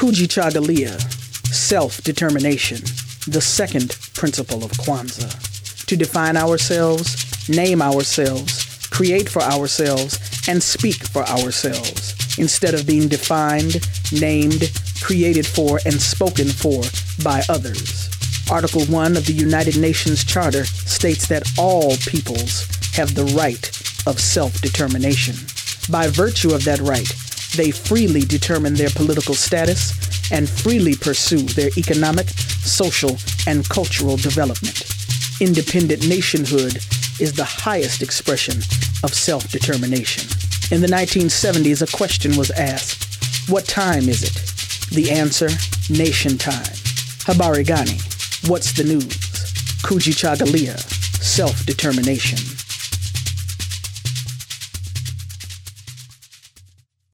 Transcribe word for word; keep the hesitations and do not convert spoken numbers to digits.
Kujichagulia, self-determination, the second principle of Kwanzaa. To define ourselves, name ourselves, create for ourselves, and speak for ourselves, instead of being defined, named, created for, and spoken for by others. Article one of the United Nations Charter states that all peoples have the right of self-determination. By virtue of that right, they freely determine their political status and freely pursue their economic, social, and cultural development. Independent nationhood is the highest expression of self-determination. In the nineteen seventies, a question was asked, what time is it? The answer, nation time. Habari gani? What's the news? Kujichagulia, self-determination.